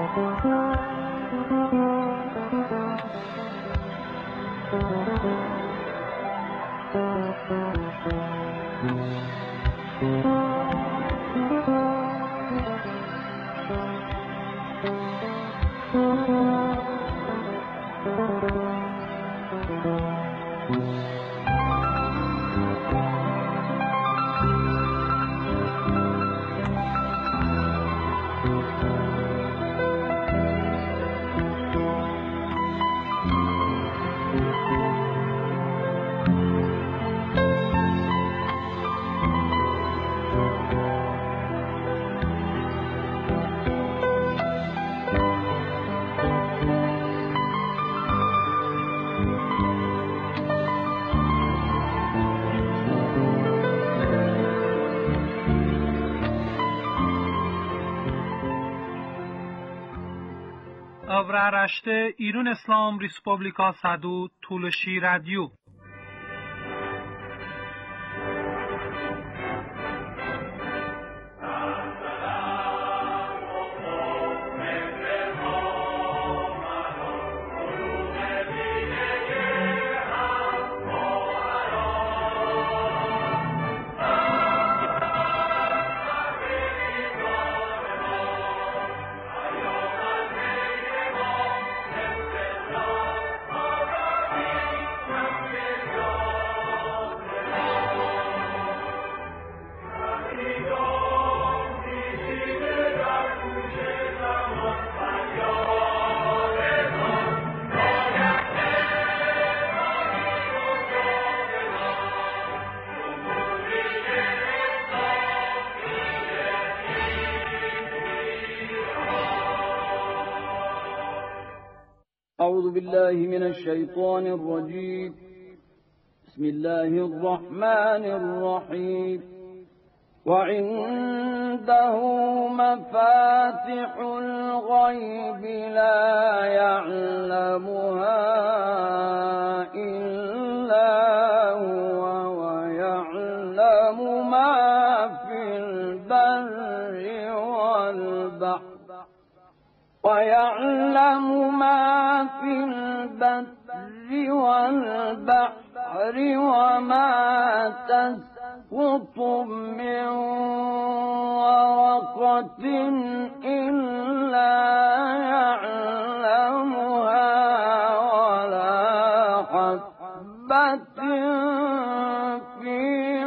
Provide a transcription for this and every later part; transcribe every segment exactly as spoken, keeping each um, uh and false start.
Avraaraște İran İslam Respublika Sadu Tulshi Radio. أعوذ بالله من الشيطان الرجيم. بسم الله الرحمن الرحيم. وعنده مفاتح الغيب لا يعلمها إلا هو ويعلم ما في البر والبحر ويعلم ما في البر والبحر وما تسقط من ورقة إلا يعلمها ولا حبة في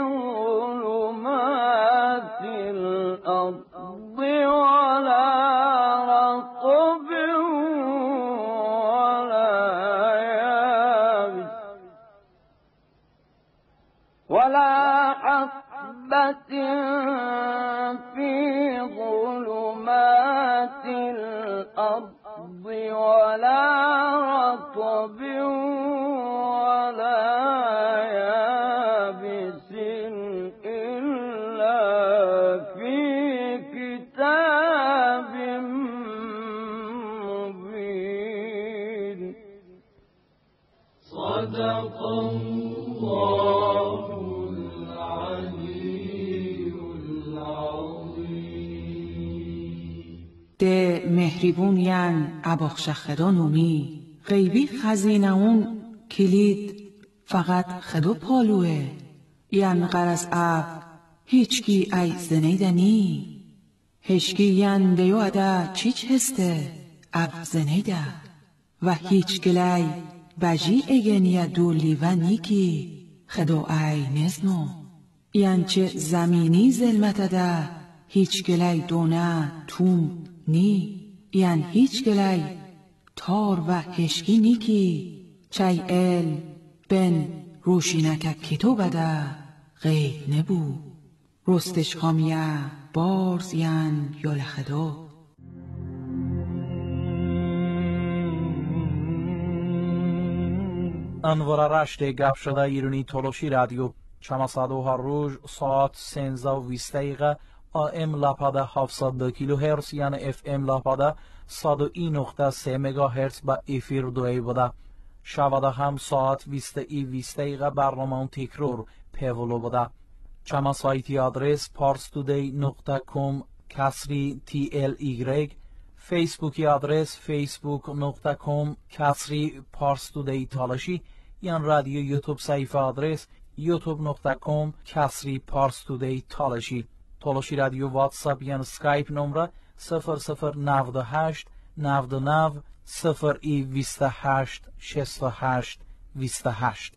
ظلمات الأرض ولا رطب ولا يابس ولا حبة في ظلمات الأرض ولا رطب ولا يابس إلا في كتاب مبين. صدق الله العلي العظيم. ده مهربون ین اباخشخدان اومی غیبی خزینه اون کلید فقط خدو پالوه ین غرز اب هیچکی ای زنیدنی هشکی ین دیو ادا چیچ هسته اب زنیده و هیچ گلی بجی اگنیا دولی و نیکی خدو ای نزنو ین چه زمینی زلمت ده هیچ گلی دونه توم نی ین هیچ گلی تار و هشکی نیکی چای ال بن روشینک کتو بده غیب نبو رستش خامیه بارز ین یا لخدو. انوار رشت گپ شده ایرانی تولوشی رادیو چما صدو هر روز ساعت سنزده و بیست دقیقه آم لپاده هفتصد و دو کیلو هرتز یعنی اف ام لپاده صد و یک نقطه سه مگا هرتز با افیر دوی بوده. شواده هم ساعت بیست ای بیست دقیقه برنامه تکرار پیولو بوده. چما سایتی آدرس پارس تودی نقطه کام کسری تی ال ایگرگ فیسبوکی آدرس فیسبوک نقطه کام کسری پارس تودی تالشی یا رادیو یوتیوب صفحه آدرس یوتیوب نقطه کام کسری پارس تودی تالشی. تالشی رادیو واتساپ یا اسکایپ نمره صفر صفر نود و هشت نود و نه صفر ای بیست و هشت شصت و هشت بیست و هشت.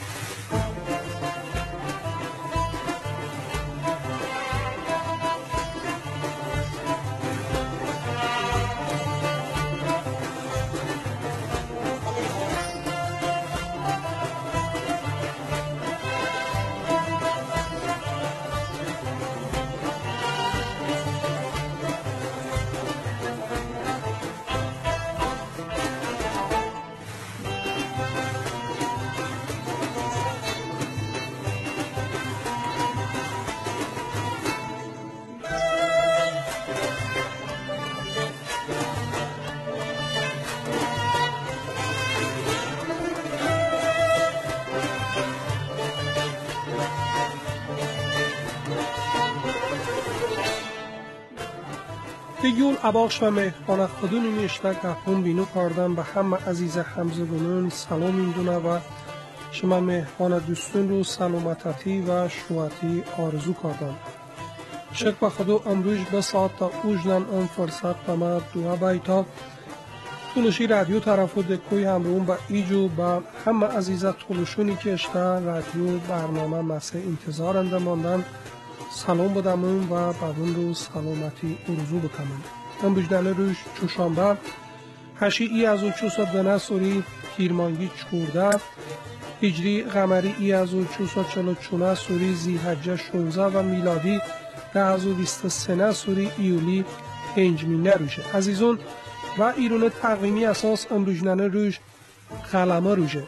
Yol abaxsh va mehmon xuduni mishta gapun binu kardam ba hamma aziz hamzabunun salom induna va shoma mehmon dustun ro salomatati va shuati orzu kardam. Shek ba khudo amruj ba saat ta ujnan on fursat ba ma dua bayta tulushi radio tarafu de koy hamrun ba iju ba hamma aziza tulushuni ke ishta radio barnama mase intizaranda mondan سلام بدمون و بدون رو سلامتی ارزو بکنم. من بجدنه روش چوشانبه هشی ای از او چوسات دنه سوری هیرمانگی چورده هجری غمری ای از او چوسات چلو چونه سوری زیحجه شونزه و میلادی ده از او بیست سنه سوری ایولی پنجمینه روشه. عزیزون و ایرون تقویمی اساس امروجننه روش قلمه روشه.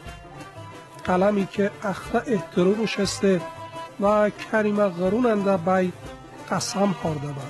قلمی که اخته احترام شسته و کریم غروننده بای قسم خورده با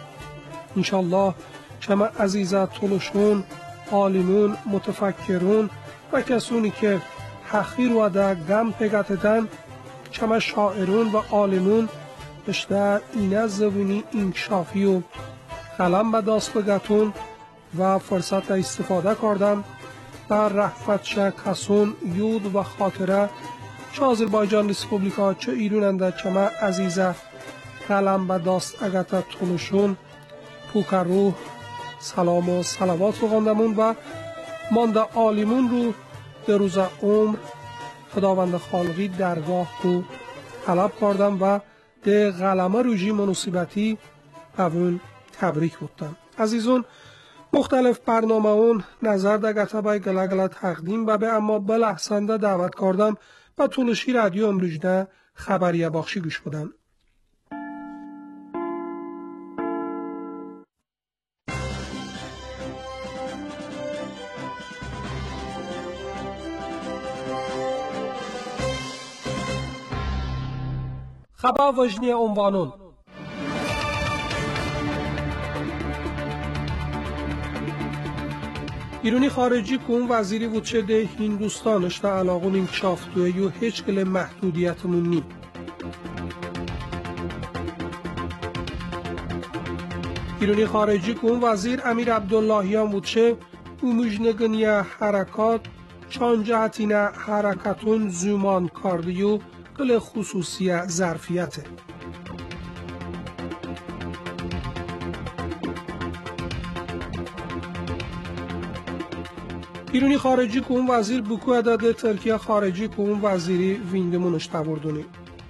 انشالله شما عزیزه طولشون عالمون متفکرون و کسونی که حقیر و ده گم پگتدن شما شاعرون و عالمون اشته اینه زبونی انکشافی و قلم به دست بگتون و فرصت استفاده کردن در رحفت شه کسون یود و خاطره چه آذربایجان ریسپوبلیکا چه ایروننده چه ما عزیزه قلم به دست اگتا طولشون پوکر روح سلام و صلوات رو غندمون و مانده عالمون رو در روز عمر خداوند خالقی درگاه رو طلب کردم و ده قلمه روژی مناسبتی اون تبریک بودم. عزیزون مختلف برنامه اون نظر ده گتا بای گلگل تقدیم و به اما بلحسنده دعوت کردم و تولشی رادیو امروجده خبریه باخشی گوش بدن. خبر وجنی عنوانون ایرانی خارجی کن وزیری وچه ده هندوستان اشتا علاقون انکشاف دوه یو هیچ گل محدودیتمون نی. ایرانی خارجی کن وزیر امیر عبداللهیان وچه اومجنگنی حرکات چان جهتین حرکتون زمان کاردیو گل خصوصی ظرفیته. ایرانی خارجی کن وزیر بکو عدد ترکیه خارجی کن وزیری ویندمونش تبردونی.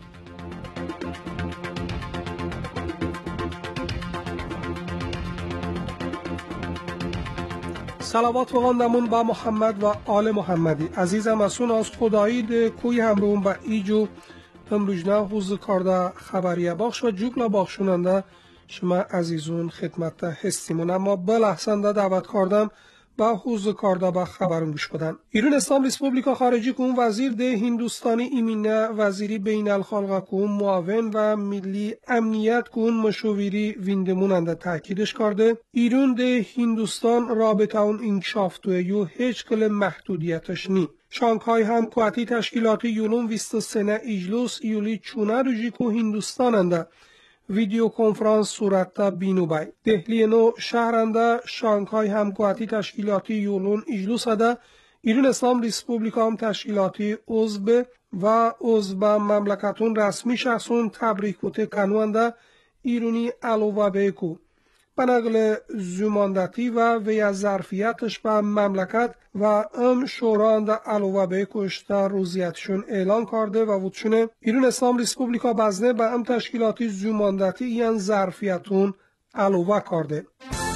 صلوات و غندمون با محمد و آل محمدی. عزیزم اسون از خدایی ده کوی همرون با ایجو امروجنه حوز کارده خبریه باخش و جوگلا باخشوننده شما عزیزون خدمت هستیمون. اما بلحسنده دعوت کردم با حوز کارده با خبرون گوش بدن. ایران اسلام ریسپوبلیکا خارجی کن وزیر ده هندوستانی ایمینه وزیری بین الخلق کن معاون و ملی امنیت کن مشاوری ویندموننده تاکیدش کرده ایران ده هندوستان رابطه اون انکشاف دوه یو هیچ کل محدودیتش نی. شانگهای هم قوتی تشکیلات یونون بیست و سه اجلوس ایولی چونه روژی کو هندوستاننده ویدیو کنفرانس صورتتا بینوبای. دهلی نو شهرنده شانگهای همگوهاتی تشکیلاتی یولون اجلوسده ایران اسلام ریسپوبلیکا هم تشکیلاتی عضو و عضو مملکتون رسمی شخصون تبریک بوده کنونده ایرونی علاوه بیکو. به نقل زماندتی و وی از ظرفیتش به مملکت و ام شورانده علاوه بیکوش در روزیتشون اعلان کرده و وودشونه ایران اسلام ریسپوبلیکا بزنه به ام تشکیلاتی زماندتی این ظرفیتون علاوه کرده.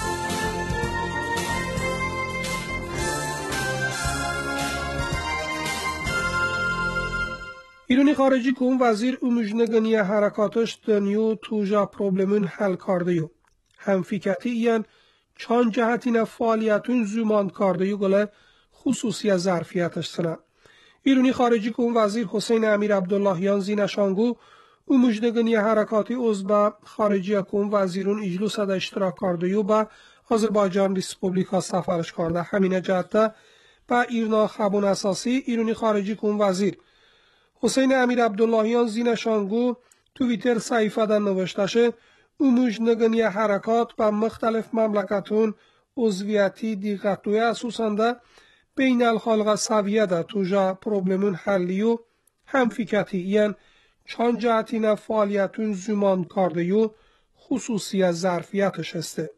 ایرانی خارجی که اون وزیر اموجنگنی حرکاتش دنیو توجا پروبلمون حل کرده یو. هم فکرتی این چند جهتین فعالیتون زمان کرده یو گله خصوصی از ظرفیتش سنه. ایرانی خارجی که اون وزیر حسین امیر عبداللهیان زینشانگو اموجنگنی حرکاتی عضو خارجی که اون وزیرون اجلوس ده اشتراک کرده یو با آذربایجان ریسپوبلیکا سفرش کرده. همین جهت با ایرنا خبون اساسی ایرانی خارجی که اون وزیر حسین امیر عبداللهیان زینشانگو توییتر صحیفه در نوشتشه اموجنگنی حرکات با مختلف مملکتون عضویتی دیگرتوی اساسنده بین الخالق سویه ده توجا پروبلمون حلیو هم فکرتی این چند جهتین فعالیتون زمان کردهیو خصوصی از ظرفیتش هسته.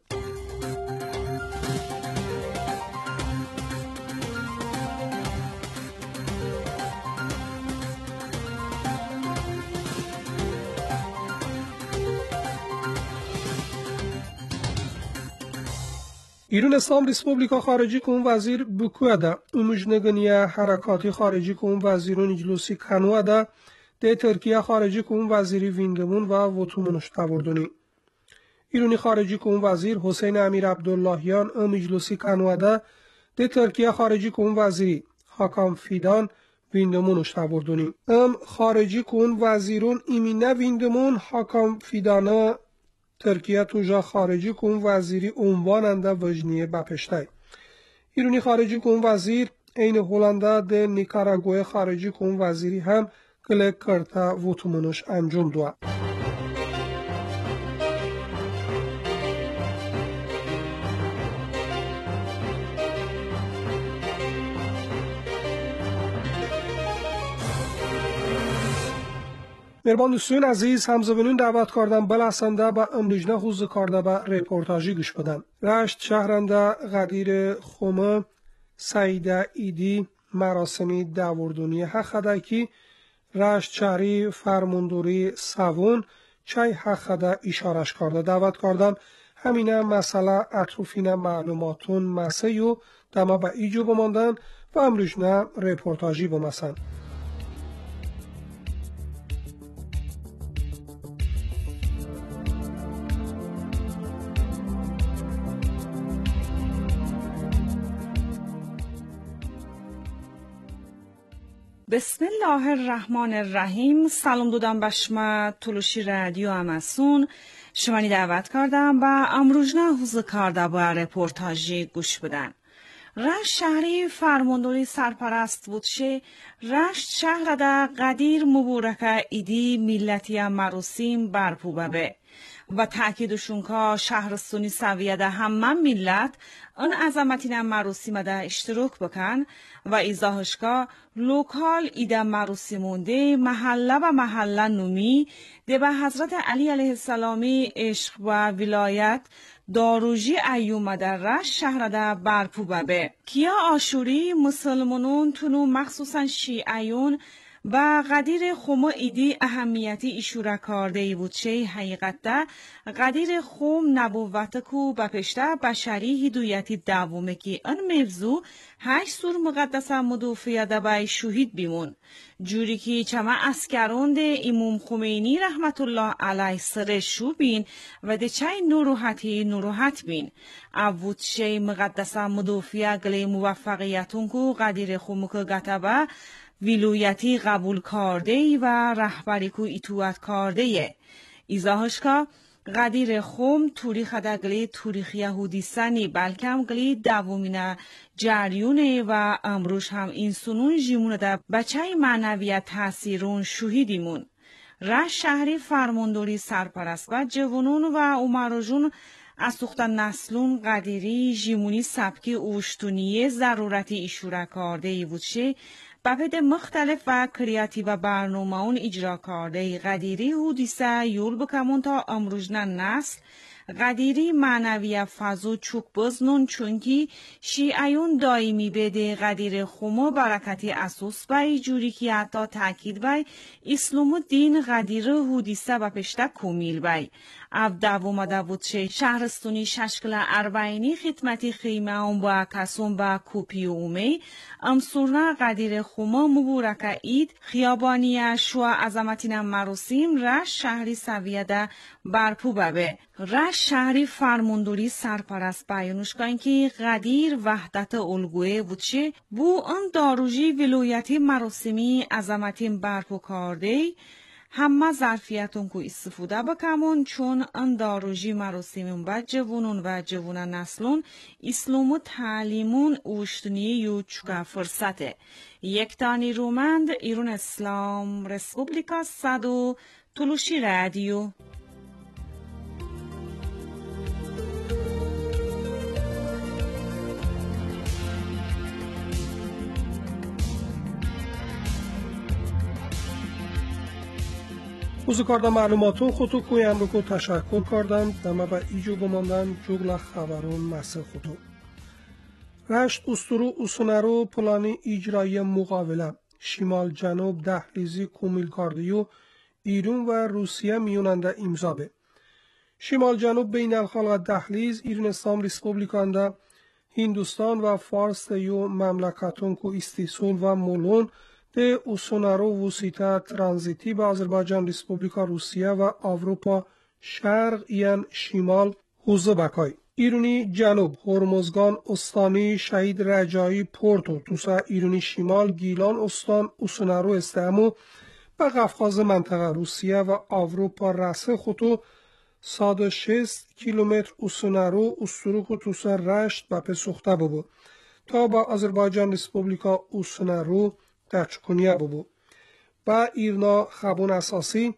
ایران اسلام ریسپوبلیکا خارجی که اون وزیر بکوه ده اموجنگنی حرکاتی خارجی که اون وزیرون اجلوسی کنوه ده ده ترکیه خارجی که اون وزیری وینگمون و وطومونش تبردونی. ایرانی خارجی که اون وزیر حسین امیر عبداللهیان ام اجلوسی کنوه ده ده ترکیه خارجی که اون وزیری حاکم فیدان وینگمونش تبردونی. ام خارجی که اون وزیرون ایمینه وینگمون حاکم فیدانه ترکیه توجا خارجی که اون وزیری عنواننده وجنیه بپشتای. ایرانی خارجی که اون وزیر این هولنده ده نیکاراگوی خارجی که اون وزیری هم کلک کرتا وطمونش انجام دوه. مهربان دوستان عزیز همزبانون دعوت کردم بلحسنده با امروجنه حوز کرده با رپورتاجی گوش بدن. رشت شهرنده غدیر خومه سعیده ایدی مراسمی داوردونی حقده که رشت شهری فرماندوری سوون چای حقده اشارش کرده. دعوت کردم همینه مسئله اطروفین معلوماتون مسیو دما با ایجو بماندن و امروجنه رپورتاجی بمسن. بسم الله الرحمن الرحیم. سلام دادم به شما تلوشی رادیو اماسون. شما دعوت کردم با امروجنه حوز کرده با رپورتاجی گوش بدن. رشت شهری فرمانداری سرپرست بودشه رشت شهر ده قدیر مبورکه ایدی ملتی مراسم برپو ببه و تأکیدشون که شهرستانی سویه ده همه ملت اون عظمتین مراسم ده اشتراک بکن و ایزاهش که لوکال ایده مراسمونده محله و محله نومی ده به حضرت علی علیه السلامی عشق و ولایت داروجی ایوم در رشت شهر ده برپو ببه. کیا آشوری مسلمانون تونو مخصوصا شیعیون و قدیر خوم ایدی اهمیتی اشاره کرده ای بود چه حقیقت ده قدیر خوم نبوت کو به پشته بشری هدایتی دومه که ان موضوع هشت سور مقدس مدوفیه ده بای شهید بیمون جوری که چما اسکرون ده امام خمینی رحمت الله علیه سر شو بین و ده چای نوروحتی نوروحت بین اود چه مقدس مدوفیه گلی موفقیتون کو قدیر خوم که گتبه ولایتی قبول کرده و رهبری کو ایتوات کرده ایزاهش که قدیر خوم تاریخ دگلی تاریخ یهودی سنی بلکه هم گلی دومین جریونه و امروز هم این سنون جیمونه ده بچه معنویت تاثیرون شهیدیمون. رش شهری فرمانداری سرپرست و جوانون و اومروژون از سوختن نسلون قدیری جیمونی سبکی اوشتونیه ضرورتی ایشوره کرده ای بودشه بپد مختلف و کریاتیو برنامه اون اجرا کرده ای قدیری حدیثه یول بکمون تا امروجنه نسل قدیری معنوی فضو چوک بزنون چونکی شیعیون دائمی بده قدیر خومو برکتی اسوس بای جوری که حتی تاکید بای اسلام دین قدیر حدیثه و پشته کمیل بای اب دوم دوودشه شهرستونی ششکل اربعینی خدمتی خیمه اون با کسون با کوپی اومی امسورنا قدیر خومو مبورک اید خیابانی شوا عظمتین مراسم رش شهری سویده برپو ببه رش شهری فرمانداری سرپرست بیانوش کن که قدیر وحدت الگوه بودشه بو ان داروجی ولایتی مراسمی عظمتین برپو کرده همه ظرفیتون کو استفاده بکمون چون ان داروجی مراسمون با جوانون و جوانان نسلون اسلام و تعلیمون اوشتنی یو چکا فرصته یک تانی رومند ایرون اسلام رسپوبلیکا صدو تلوشی رادیو اوزو کردم معلوماتون خودتو کویم بکو تشکر کردم دمه با ایجو بماندن جوگل خبرون مسه خودتو رشت استرو اسونرو پلانی اجرای مقابله شمال جنوب دهلیزی کومیل کاردیو ایران و روسیه میوننده امضا به شمال جنوب بین الخلق دهلیز ایران اسلام ریسپوبلیکانده هندوستان و فارس یو مملکتون کو استیسول و مولون ده اسونارو وسیطه ترانزیتی به آذربایجان ریسپوبلیکا روسیه و اروپا شرق یان شمال حوزه بکای ایرانی جنوب هرمزگان استانی شهید رجایی پورتو توسا ایرانی شمال گیلان استان اسونارو استعمو به قفقاز منطقه روسیه و اروپا رسه خطو صد و شصت کیلومتر اسونارو استروک توسا رشت و پسوخته ببو تا با آذربایجان ریسپوبلیکا اسونارو تچکنیه ببو با ایرنا خبون اساسی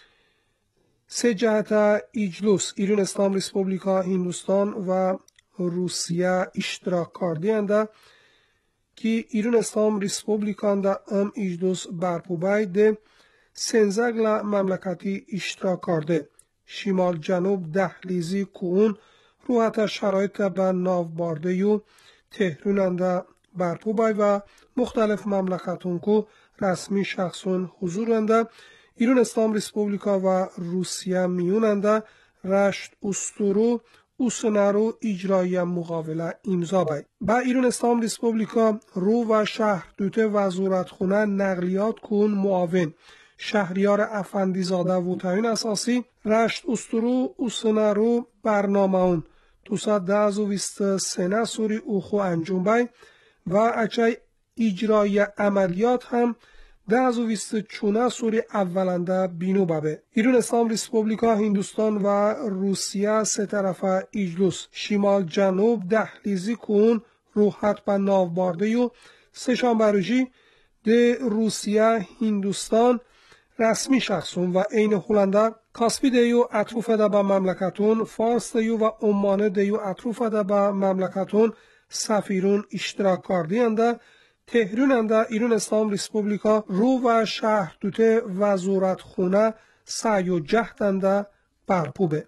سه جهت ایجلوس ایران اسلام ریسپوبلیکا هندوستان و روسیه اشتراک کردند که ایران اسلام ریسپوبلیکان دا ام ایجلوس برپوبای ده سنزگل مملکتی اشتراک کرده شمال جنوب دهلیزی کون روحت شرایط به ناوبارده یو تهروننده برپوبای و مختلف مملکتون کو رسمی شخصون حضورنده ایران اسلام ریسپوبلیکا و روسیه میوننده رشت استورو اوسنرو اجرای مقابله امضا بای با ایران اسلام ریسپوبلیکا رو و شهر دوته وزارتخونه نقلیات کون معاون شهریار افندیزاده و تعیین اساسی رشت استورو اوسنرو برنامه اون دوصد ده و بیست سنه سوری اوخو انجام بای و اچای اجرای عملیات هم ده و بیست چونه سوری اولنده بینو بابه ایران اسلام ریسپوبلیکا هندوستان و روسیه سه طرفه ایجلوس شمال جنوب دهلیزی کون روحت به ناوبارده و سشان بروجی ده روسیه هندوستان رسمی شخصون و این هولنده کاسپی دیو اطروف ده به مملکتون فارس دیو و عمان دیو اطروف ده به مملکتون سفیرون اشتراک کردینده تهروننده ایران اسلام ریسپوبلیکا رو و شهر دوته وزارت خونه سعی و جهدنده برپوبه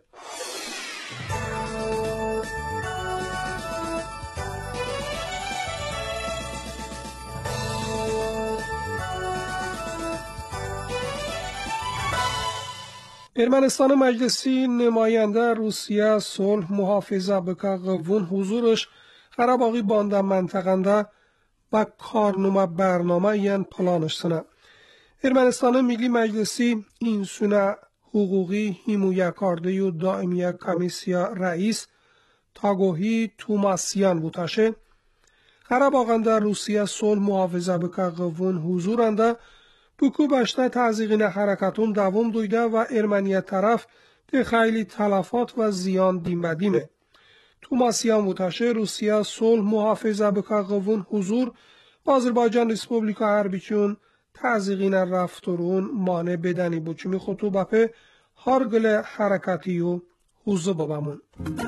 ارمنستان مجلسی نماینده روسیه صلح محافظه بکه قوون حضورش قرباقی بانده منطقنده و کارنامه برنامه یان پلانش سنه ارمنستان ملی مجلسی این سونه حقوقی حمایت کرده و دائمی کمیسیا رئیس تاگوهی توماسیان بودشه قرباقنده روسیه صلح محافظه بکه قوون حضورنده بکو بشته تعزیقین حرکتون دوام دویده و ارمنیه طرف ده خیلی تلفات و زیان دیم بدیمه. توماسیان متشه روسیه صلح محافظه بکه قوون حضور با آذربایجان ریسپوبلیکا هربیچون تعزیقین رفتارون مانع بدنی بود چمی خطو بپه هارگل حرکتی و حوزه بابمون.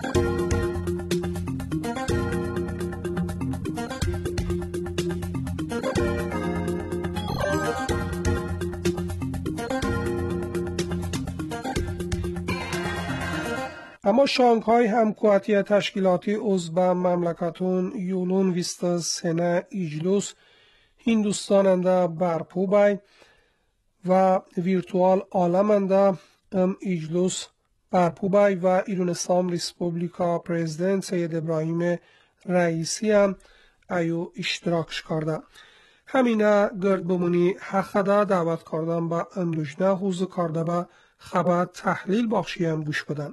اما شانگهای همکواتی تشکیلاتی عضو مملکتون یولون ویستا سنه ایجلوس هندوستاننده برپو بای و ویرتوال آلمنده ام ایجلوس برپو بای و ایران اسلام ریسپوبلیکا پرزیدنت سید ابراهیم رئیسی هم ایو اشتراکش کرده. همینه گرد بمونی حقده دعوت کردن با امروجنه حوزه کرده با خبر تحلیل باخشی هم گوش بدن.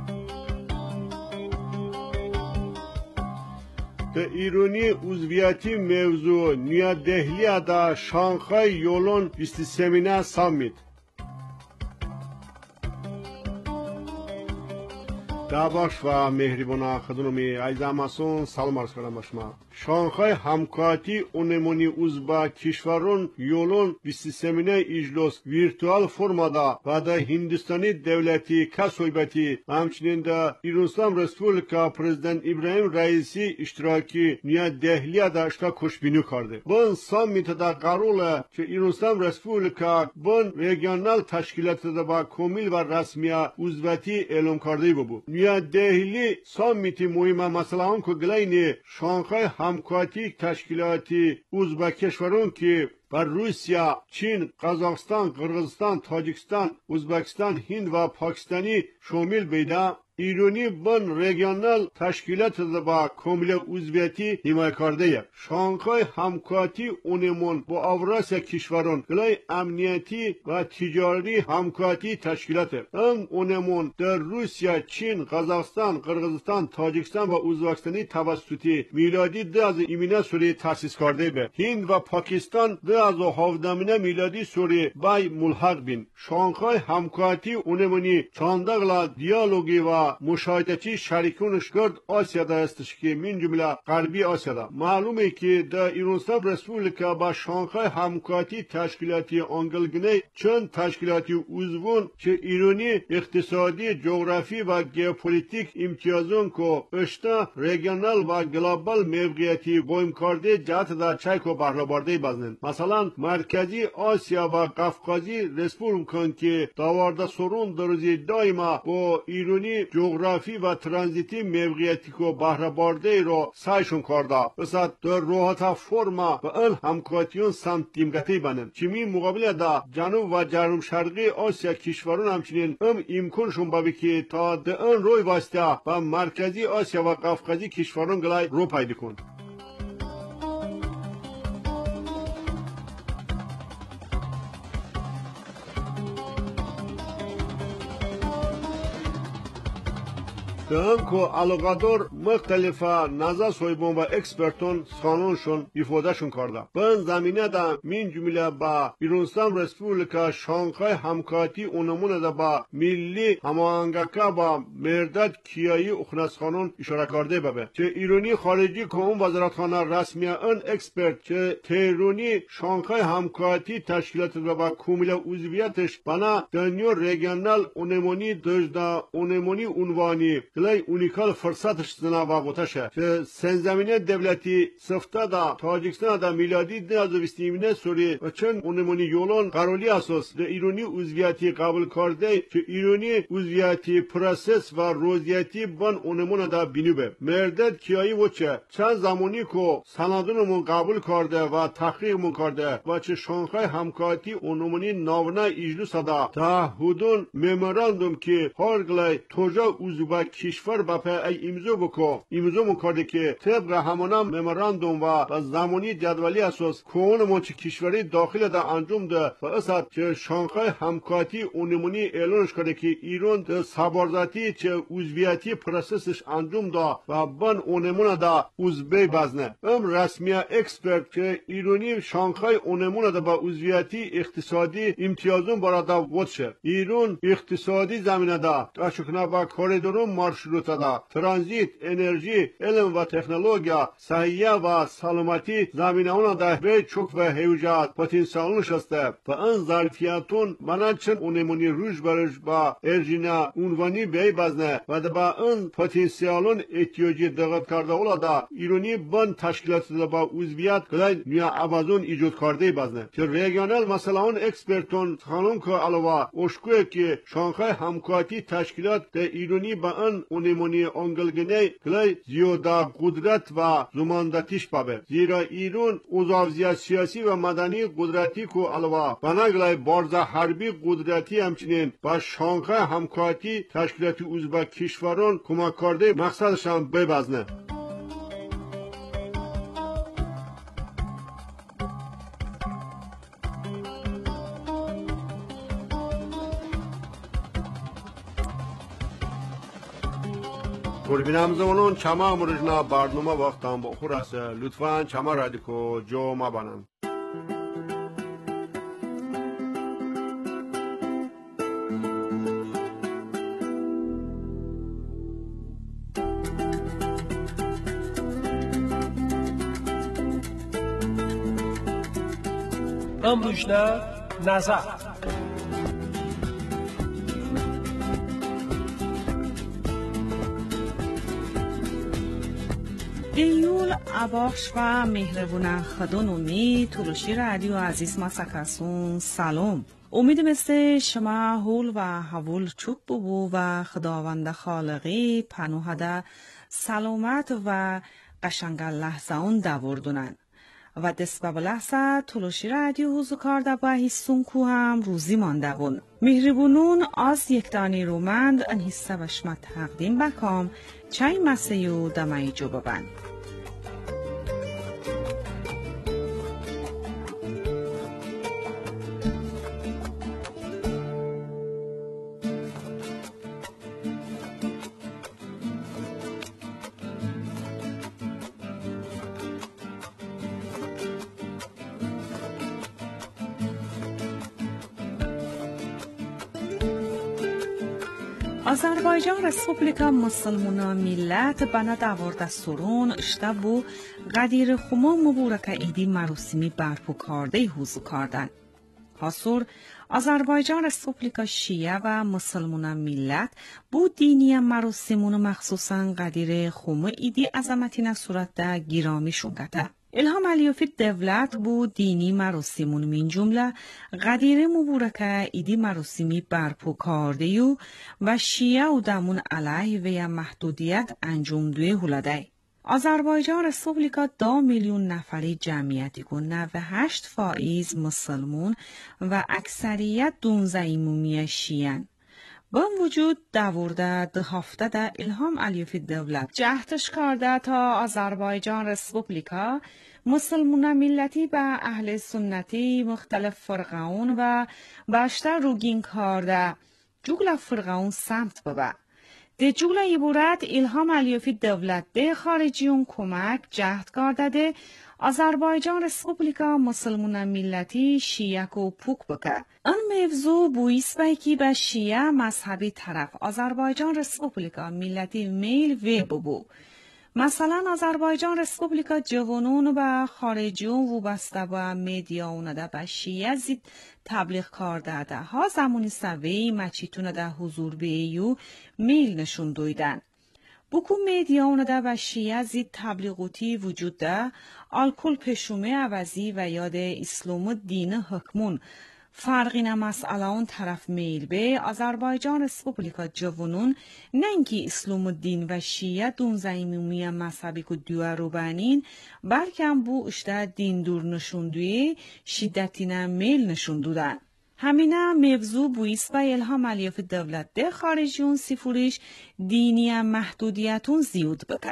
به ایرانی عضویتی موضوع نیا دهلی دا شانگهای یولون بیست سمینه سامیت دعواش و مهربان خدمتومی عزیز همسون سلام عرض کنم به شما. شانگهای همکاتی اونمونی عضو کشورون یولون بیست سمینه اجلاس ویرتوال فرمادا و دا هندوستانی دولتی کسویبتی و همچنین دا ایران اسلام رسپوبلیکا پرزیدنت ابراهیم رئیسی اشتراکی نیا دهلی دا اشتراک خوشبینی کرده. بون سامیت دا قروله که ایران اسلام رسپوبلیکا بون ریجنال تشکیلات دا با کامل و رسمی عضویتی اعلام کرده بود. نیا دهلی سامیتی مهمه مثلا هم که گلین شانگهای همکاتی تشکیلاتی عضو کشورون که بر روسیه، چین، قزاقستان، قرغیزستان، تاجیکستان، ازبکستان، هند و پاکستانی شامل بیده ایرانی بن ریجنال تشکیلات با کامل عضویتی حمایت کرده. شانگهای همکاتی اونمون با اوراسیا کشوران گلای امنیتی و تجاری همکاتی تشکیلات ام اونمون در روسیه، چین، قزاقستان، قرغیزستان، تاجیکستان و ازبکستانی توسطی میلادی دو از ایمینه سوری تأسیس کرده به. هند و پاکستان دو از هفدهمینه میلادی سوری بای ملحق بین. شانگهای همکاتی اونمونی چاندغلا دیالوگی و مشاهدتی شریکونش کرد آسیادا استش که من جمله غربی آسیادا. معلومه که در ایران اسلام رسپوبلیکا با شانگهای همکاتی تشکیلاتی انگلگنه چند تشکیلاتی عضوون که ایرانی اقتصادی، جغرافی و ژئوپلیتیک امتیازون که اشتا ریجنال و گلوبال موقعیتی قایم کرده جهت در چایکو بهره برده بزنن. مثلا مرکزی آسیا و قفقازی رسپوبلیکان که داورده سرون درزی دائما با ایرانی جغرافی و ترانزیتی موقعیتی که بهره برده رو سعیشون کرده. بس در روحات فرما و ال همکاتیون سمت دیمگتی بنن. چمی مقابل دا جنوب و جنوب شرقی آسیا کشورون همچنین ام امکانشون باوی که تا در ان روی واسطه و مرکزی آسیا و قفقازی کشورون گلای رو پیدا کن. که علاقادار مختلف نظر صاحبان و اکسپرتون سخنانشون ifadهشون کرده. به زمینه دا من جمله با ایران اسلام رسپوبلیکا شانگهای همکاتی اونمون دا با ملی هماهنگی با مرداد کیایی اخنسخانون اشاره کرده ببه. چه ایرانی خارجی که اون وزارتخانه رسمی ان اکسپرت چه تهرانی شانگهای همکاتی تشکیلات دا با کامل عضویتش بنا دنیا ریجنال اونمونی دجدا اونمونی عنوانی گلای اونیکال فرصتش زنا واقعتشه که سنزمینه دولتی سفته دا تاجیکستان دا میلادی ده از ویستیمینه سوری و چند اونمونی یولون قرالی اساس ده ایرانی عضویتی قبول کرده که ایرانی عضویتی پروسس و روزیتی بان اونمون دا بینوبه. مردد کیایی و چه چند زمانی که سندونمون قبول کرده و تحقیقمون کرده و چه شانگهای همکاتی اونمونی ناونه اجلوس دا تا حدون مموراندوم که هر گلای توجا عضو کشور با ای امضا بکو امضا میکرده که طبق همانا مموراندوم و زمانی جدولی اساس کون منچ کشوری داخل دا انجام ده و اصلا که شانگهای همکاتی اونمونی اعلانش کرده که ایران ده سبارزاتی چه عضویتی پروسسش انجام ده و بان اونمون دا عضوی بزنه. ام رسمی اکسپرت که ایرانی شانگهای اونمون دا با عضویتی اقتصادی امتیازون برای دا وچه. ایران اقتصادی زمینه دا تشکنا با کوریدورون مارش маршрутада транзит, энержи, علم و تکنولوژیا، صحیه و سلامتی زمینه‌ها در به چوک و هیجات پتانسیل نشسته و این ظرفیتون منچن اونمونی روش برش با ارجینا عنوانی بی بزنه و با این پتانسیلون احتیاجی دقت کرده اولادا ایرانی بند تشکیلات با عضویت کلای نیا عوضون ایجاد کرده بزنه که ریگیونال مثلا اون اکسپرتون خانم که علاوه اشکوه که شانخای همکاتی تشکیلات در ایرانی با این اونمونی انگلگنه کلای زیاده قدرت و زماندتیش بابه زیرا ایران اوضاع سیاسی و مدنی قدرتی کو علاوه بناگلای بارز حربی قدرتی همچنین با شانخای همکاتی تشکیلات عضو کشوران کمک کرده مقصدشان ببزنه. قربینم زمانون چما مرجنا برنامه وقتم با خور است لطفاً چما رادیکو جو ما بانم. امروزنا نظر ایول اباخش و مهربون خدون امی تلوشی رادیو عزیز ما سکسون سلام. امید مثل شما هول و حول چوب ببو و خداوند خالقی پنوهده سلامت و قشنگ لحظه اون دوردونن و دست به لحظه تلوشی رادیو حضور کرده با حسون کو هم روزی مانده بون. مهربونون از یک دانی رومند ان حصه بشما تقدیم بکام چای مسیو دمایی جو ببن. آذربایجان رسپوبلیکا مسلمونا ملت بنا داورده سرون اشته بو قدیر خما مبورک ایدی مراسمی برپو کرده حضور کردن. حاصور آذربایجان رسپوبلیکا شیعه و مسلمونا ملت بو دینی مراسمون مخصوصا قدیر خما ایدی عظمتی صورت ده گیرامی شونگته. الهام علیوفی دولت بو دینی مراسمون من جمله قدیر مبورکه ایدی مراسمی برپو کرده یو و شیعه و دمون علیه و یا محدودیت انجام دوی هلده. آذربایجان رسپوبلیکا دو میلیون نفری جمعیتی کن نود و هشت فائز مسلمون و اکثریت دونزه ایمومی شیعن. با وجود دورده ده هفته ده الهام علیوفی دولت جهتش کرده تا آذربایجان رسپوبلیکا مسلمون ملتی به اهل سنتی مختلف فرقون و بیشتر روگین کرده جوگل فرقون سمت ببه. ده جوگل ایبورت الهام علیوفی دولت ده خارجیون کمک جهت کرده ده آذربایجان رسپوبلیکا مسلمون ملتی شیعه و پوک بکه. این موضوع بویس بایکی به شیعه مذهبی طرف آذربایجان رسپوبلیکا ملتی میل و ببو. مثلا آذربایجان رسپوبلیکا جوانون و خارجیون و بسته با میدیاونه ده به شیعه زید تبلیغ کرده ده ها زمانی سوی مچیتونه ده حضور بیو میل نشون دویدن. بکو میدیاونه ده و شیعه زید تبلیغوتی وجود ده الکل پشومه عوضی و یاد اسلام دین حکمون فرقی نمسئله اون طرف میل به آذربایجان رسپوبلیکا جوانون ننگی اسلام دین و شیعه دونزه ایمومی مذهبی که دوه رو بنین بلکه هم بو اشته دین دور نشوندوی شدتی نه میل نشوندودن. همینه موضوع بویس با الهام علیوفی دولت ده خارجیون سفوریش دینی محدودیتون زیود بکه.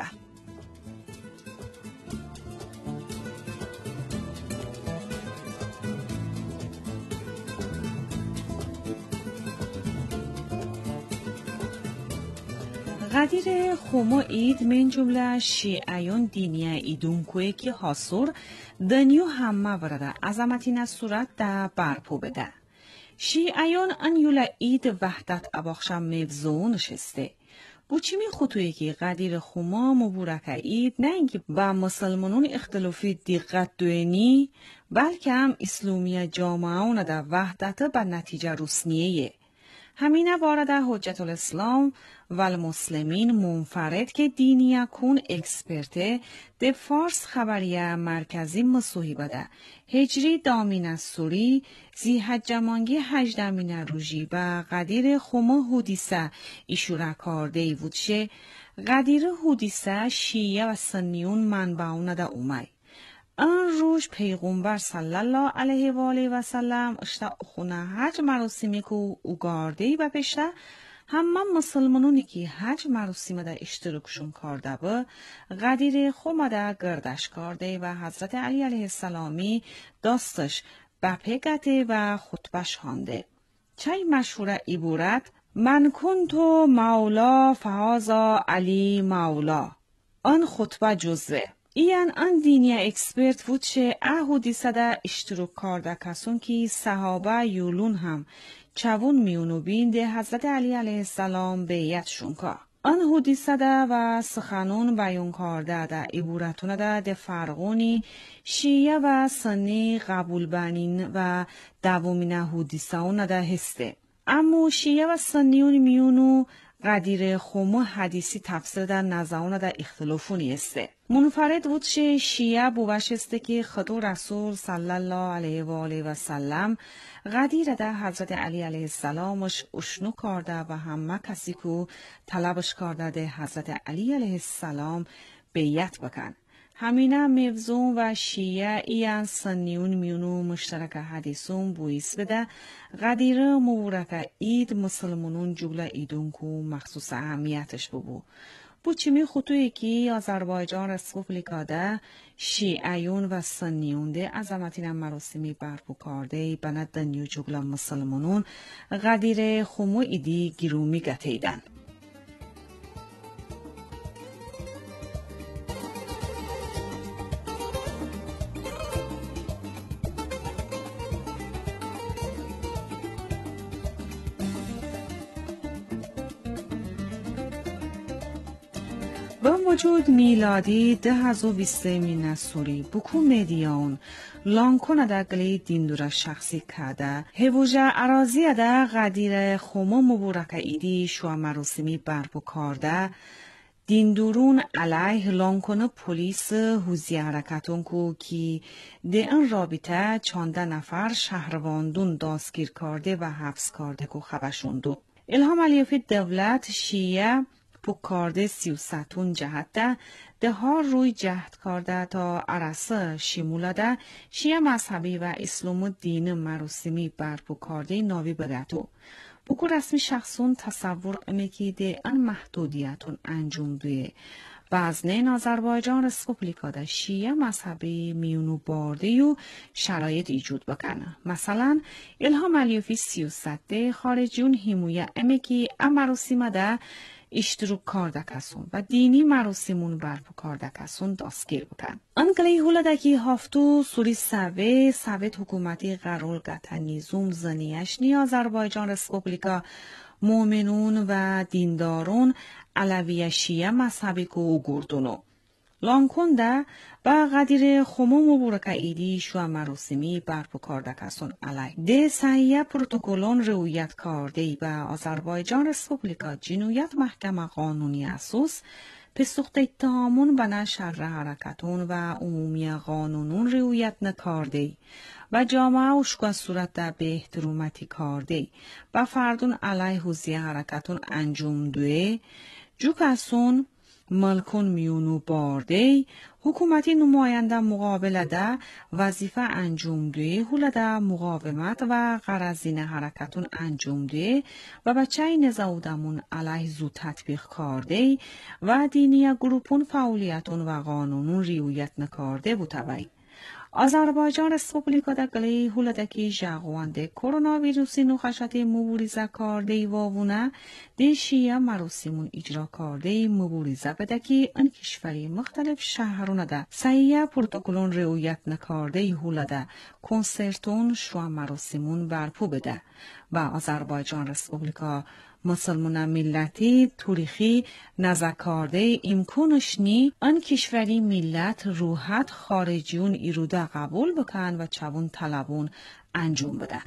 قدیر خومو اید من جمله شیعیون دینی ایدون کوه که حاصور دنیو همه ورده عظمتی نصورت ده برپو بده. شیعیون ان یولا اید وحدت اباخشم موضوع نشسته. بوچیمی خطویی که قدیر خوما مبورکه اید نه اینکه با مسلمانون اختلافی دقت دوینی بلکه هم اسلامی جامعه در وحدت به نتیجه رسنیه. همینه وارد حجت الاسلام و المسلمین منفرد که دینی کون اکسپرته ده فارس خبریه مرکزی مصوحیبه ده هجری دامین از سوری زی حجمانگی هجدمین روژی و قدیر خوما حدیثه ایشو رکارده ای وودشه. قدیر حدیثه شیعه و سنیون منبعون ده اومای. آن روز پیغمبر صلی الله علیه و آله و سلم اشتا خونه حج مراسمی که او گارده و پشته همه مسلمانونی که حج مراسمی ده اشتراکشون کرده با قدیر خوما ده گردش کرده و حضرت علی علیه السلامی داستش بپگته و خطبش خانده. چای مشهور عبارت من کنتو مولا فهازا علی مولا. آن خطبه جزوه ایان آن دینی اکسپرت بود چه احودی صده اشتراک کرده کسون که صحابه یولون هم چوون میونو بینده حضرت علی علیه السلام بیعتشون که. آن هودی صده و سخنون بیان کرده ده عبارتون ده ده فرقونی شیعه و سنی قبول بانین و دوامین هودی ساون ده هسته. اما شیعه و سنیون میونو قدیر خوما حدیثی تفسیر در نزاون در اختلافونی استه. منفرد بود شه شیعه بوش استه که خدا رسول صلی الله علیه و آله و سلم قدیر در حضرت علی علیه السلامش اشنو کرده و همه کسی که طلبش کرده ده حضرت علی علیه السلام بیعت بکن. همینه موزون و شیعه ایان سنیون میونو مشترک حدیثون بویس بده قدیر مبورک اید مسلمانون جبله ایدون که مخصوص اهمیتش ببو. بوچیمی خطویی که آذربایجان رسپوبلیکا ده شیعیون و سنیون ده عظمتین مراسمی برپو کرده بند دنیو جبله مسلمانون قدیر خومو ایدی گیرومی گتیدن. با وجود میلادی ده هزار و بیست مین سوری بکو میدیان لانکون دگلی دیندور شخصی کده هوجه عراضی ده قدیر خوما مبورک ایدی شو مراسمی برپو کرده دیندورون علیه لانکون پلیس حوزی حرکتون کو کی ده این رابطه چانده نفر شهرواندون دستگیر کرده و حبس کرده کو خبشوندو. الهام علیفی دولت شیعه پوکارده سیوستون جهت ده ده ها روی جهت کرده تا عرصه شیمولاده شیعه مذهبی و اسلام و دین مراسمی بر پوکارده ناوی بگتو. بکو رسمی شخصون تصور امیکی ده ان محدودیتون انجام دویه. بازنین آذربایجان رسپوبلیکا ده شیعه مذهبی میونو بارده و شرایط ایجود بکنه. مثلا الهام علیفی سیوسته خارجیون همویه امیکی امراسیمه ده اشتراک کرده کسون و دینی مراسمون برپا کرده کسون دستگیر بکن. انگلی هولده که هفتو سوری سوه سویت حکومتی قرار گته نیزوم زنیش نی آذربایجان رسپوبلیکا مومنون و دیندارون علوی شیعه مذهبی که او گردونو. لانکونده با قدیر خومو مبورک ایدی شو مراسمی برپا کرده کسون علی ده سعیه پروتوکولون رویت کرده و آذربایجان رسپوبلیکا جنویت محکمه قانونی اساس پسوخت اتهامون بنا شر حرکتون و عمومی قانونون رویت نکارده و جامعه اشکا صورت در به احترومتی کرده و فردون علی حوزی حرکتون انجام دوه جو کسون ملکون میونو بارده حکومتی نماینده مقابله ده وظیفه انجام ده هولده مقاومت و غرضین حرکتون انجام ده و بچه نزاودمون علیه زود تطبیق کرده و دینی گروپون فعالیتون و قانونون ریویت نکارده بودوی. آذربایجان رسپوبلیکا ده گلی هولده که جاگوانده کرونا ویروسی نخشت مبارزه کرده واونه ده شیعه مراسمون اجرا کرده مبارزه بده که ان کشوری مختلف شهرونه ده سعیه پروتوکولون رعایت نکرده هولده کنسرتون شو مراسمون برپو بده و آذربایجان رسپوبلیکا مسلمان ملتی تاریخی نزکارده امکانشنی ان کشوری ملت روحت خارجیون ایروده قبول بکن و چبون طلبون انجام بده.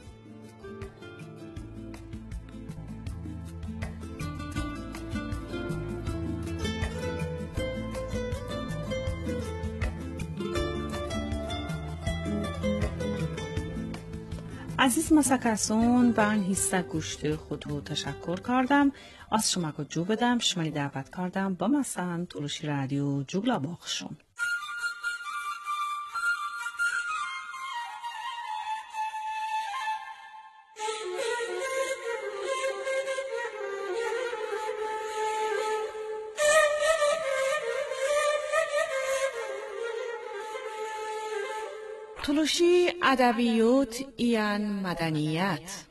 عزیز مسکرسون و این حصه گوشت خود رو تشکر کردم. از شما که جو بدم شمالی دعوت کردم با مثلا تلوشی رادیو جوگلا باخشون. تلوشی ادبیات ایان مدنیت.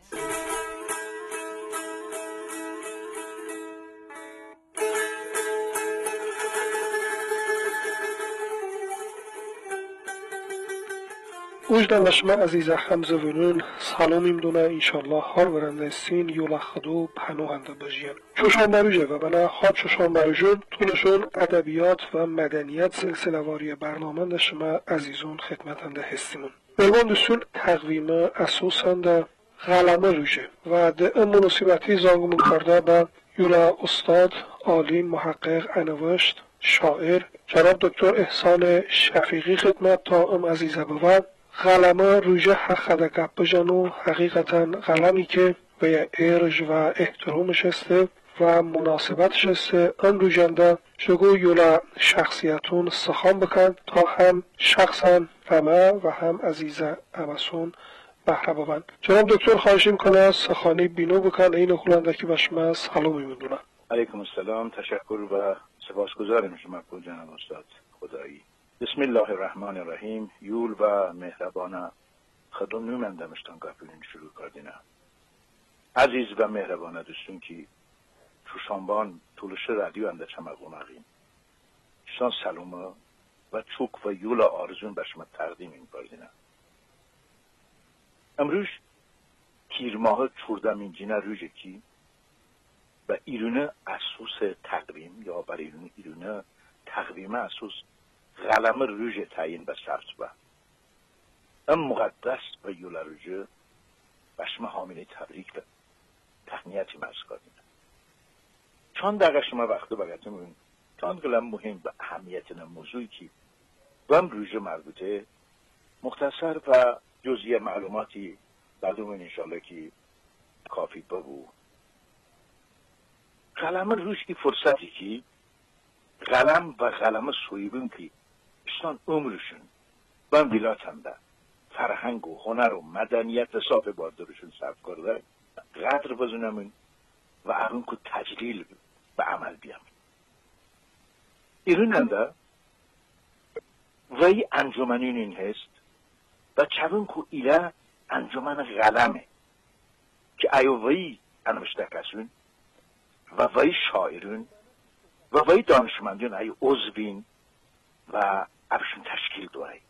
وجدان شما عزیز همزوانان سلامیم دونه انشالله حال برنده سین یولا خدو پناهنده بجین چوشان بروجه و بنا خواب چوشان بروجون طولشون ادبیات و مدنیت سلسله واری برنامه شما عزیزون خدمتنده هستیمون ملوان دستون تقویم اساسنده غلمه روژه و ده مناسبتی زانگمون کرده به یولا استاد عالم محقق انوشت شاعر جناب دکتر احسان شفیقی خدمت تا ام عزیزه بود غلمه روژه حق گپ بجنو حقیقتا غلمی که به ارج و احترامش هسته و مناسبتش هسته ان روژنده شگو یولا شخصیتون سخان بکن تا هم شخصا فمه و هم عزیزه امسون بهره ببند. جناب دکتر خواهشیم کنه سخانی بینو بکن این خلنده که بشمه سلامی میدونم. علیکم السلام، تشکر و سپاسگزارم شما کو جناب استاد خدایی. بسم الله الرحمن الرحیم. یول و مهربانه خدم نومندمشتان گپلین شروع کردینه. عزیز و مهربانه دوستون که چوشانبان طولش رادیو انده چمقونقیم شان سلامه و چوک و یول آرزون به شما تقدیم این کردینه. امروز تیر ماه چوردم اینجینه روژه کی و ایرونه اساس تقویم یا برای ایرونه, ایرونه تقویم اساس غلم روژه تعیین به ثبت با ام مقدس و یولا روژه بشم حامله تبریک به تهنیتی مرز کردیم. چند دقیقه شما وقت بگتمون چند گلم مهم به اهمیت موضوعی که و ام روژه مربوطه مختصر و جزئی معلوماتی بعدون انشالله که کافی ببو. غلم روش کی فرصتی که غلم و غلم سویبون که اشتان عمرشون و ولایت هم ده فرهنگ و هنر و مدنیت حساب باردارشون ثبت کرده قدر بزنمون و اون که تجلیل به عمل بیام. ایرون هم ده وی انجمنین این هست و چون که ایله انجمن غلمه که ایو وی انوشته کسون و وی شاعرون و وی دانشمندون ای عضوین و ابشون تشکیل داره.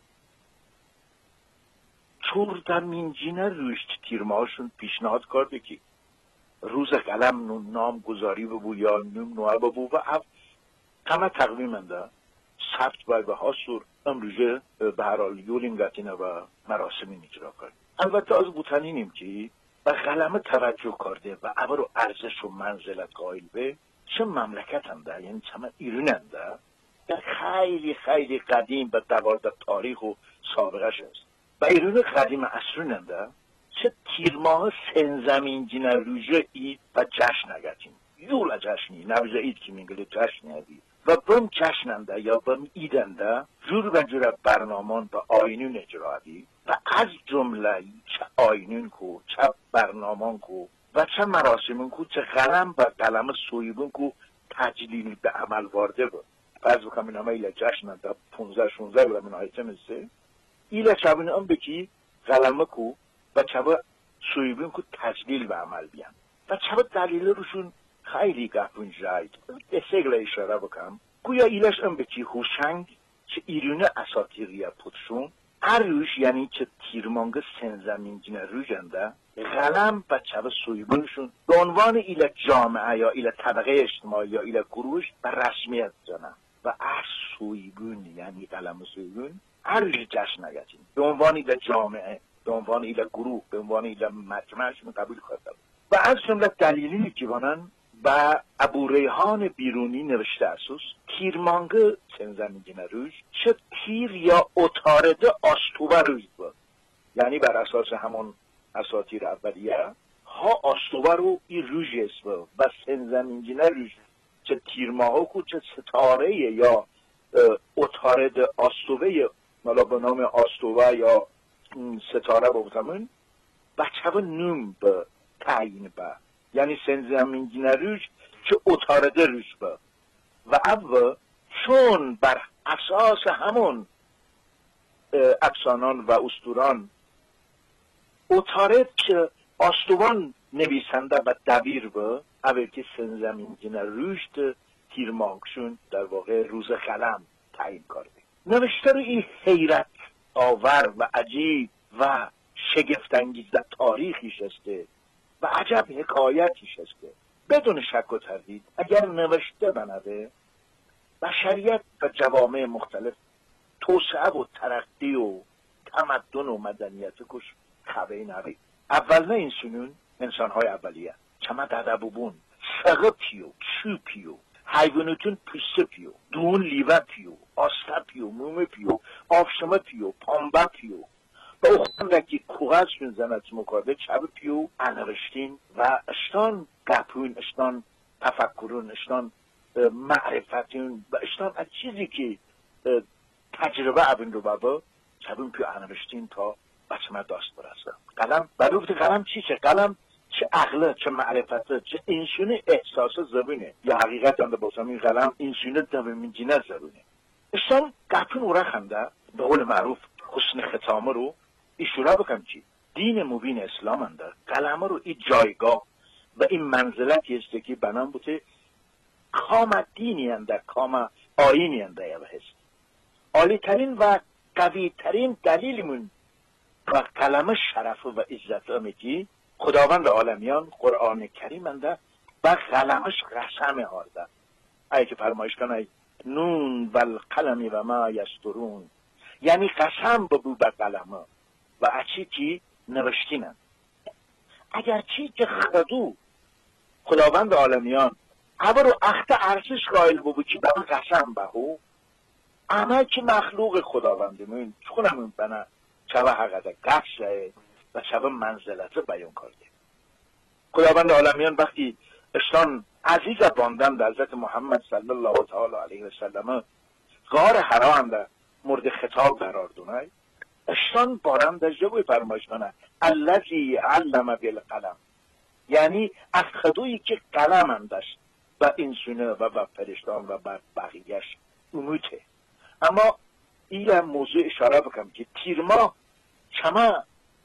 چور در منجینه روشت تیرماشون پیشنهاد کرده که روز قلم نو نام گذاری ببو یا نوم نوه ببو و اف همه تقویمنده ثبت باید و حاصور امروزه به هر حال یولینگتینه و مراسمی اجرا کرد. البته از بوتنینیم که به قلم توجه کرده و ابر و ارزش و منزلت قائل به چه مملکت هم ده یعنی چه ایرون هم ده خیلی خیلی قدیم به دوارده تاریخ و سابقش است و ایرون قدیم اصرون هم ده چه تیرماه سنزمین جنر روژه اید و جشن نگتیم یولا جشنی نوزه اید که میگله جشن ندید و بم جشننده یا بم ایدنده جور و جور برنامان و آینون اجرا دی و از جمله چه آینون کو چه برنامان کو و چه مراسمون کو چه قلم و قلم سویبون کو تجلیل به عمل وارده بود. فرض بکنم این همه ایله جشننده پونزه شونزه بودم این آیتم است ایله چبون هم بکی قلمه کو و چه سویبون کو تجلیل به عمل بیان و چه دلیل روشون خیلی گپون جاید به سگل اشاره بکنم گویا ایلش ام بکی خوشنگ چه ایرونه اساتیریه پودشون اروش یعنی که تیرمانگه سنزمین جنه روژنده غلم و چوه سویبونشون به عنوان ایل جامعه یا ایل طبقه اجتماعی یا ایل گروهش به رسمیت زنه و ار سویبون یعنی غلم سویبون اروش جشن نگتیم به عنوان ایل جامعه، به عنوان ایل گروه، به عنوان ایل مجمعشون قبول کرده و از جمله دلیلی که بانن و ابو ریحان بیرونی نوشته اساس تیرمانگه سنزمین جنه روش چه تیر یا اتارده آستوبه روش بود، یعنی بر اساس همون اساطیر اولیه ها آستوبه رو این روش است و سنزمین جنه روش چه تیرماها کو چه ستاره یا اتارده آستوبه مالا به نام آستوبه یا ستاره بودمون بچه با نوم به تعیین به یعنی سنزمین جنه روش چه اتارده روش به و او چون بر اساس همون افسانان و اسطوران اتارد که آستوان نویسنده و دبیر به اول که سنزمین جنه رشد تیرمانگشون در واقع روز خلم تعیین کرده. نوشته رو این حیرت آور و عجیب و شگفت‌انگیز تاریخیش هسته و عجب حکایتیش هسته. بدون شک و تردید اگر نوشته بنده بشریت و جوامع مختلف توسعه و ترقی و تمدن و مدنیت کش خبه نوی اول نه این سنون انسان های اولیه چما دادبو بون سغه پیو چو پیو حیوانتون پسته پیو دون لیوه پیو آسته پیو مومه پیو آفشمه پیو پامبه پیو با اخوندکی کوغزشون زنت مکارده چب پیو انرشتین و اشتان گپون اشتان تفکرون اشتان معرفتون و اشتان از چیزی که تجربه ابن رو بابا چبون پیو انرشتین تا بچه داست برسه قلم بلوفت قلم چی چه قلم چه عقله چه معرفته چه اینشونه احساس زبونه یا حقیقت انده باسم این قلم اینشونه دمین جینه زبونه اشتان گپون او رخنده به قول معروف حسن ختامه رو ایشورا بکم چی دین مبین اسلام انده قلمه رو این جایگاه و این منزلتی است که بنام بوده کام دینی انده کام آینی انده یا هست عالی ترین و قوی ترین دلیلمون و کلمه شرف و عزت امیتی خداوند عالمیان قرآن کریم انده و کلمش قسم آرده ای که فرمایش کنه نون و القلم و ما یسترون یعنی قسم ببو به قلمه و اچی که نوشتینن اگر چی که خدو خداوند عالمیان اما رو اخت عرشش قائل ببو که به قسم بهو اما که مخلوق خداونده من چونمون بنا چوه حقیقت قفشه و چوه منزلت بیان کرده خداوند عالمیان وقتی اشتان عزیز باندن در حضرت محمد صلی الله تعالی علیه و سلم غار حرا انده مورد خطاب قرار دونه اشتان بارم در جوی فرمایش کنه الذی علم بالقلم یعنی از خدویی که قلم اندشت و انسونه و و فرشتان و بقیهش اموته اما این موضوع اشاره بکنم که تیرما چما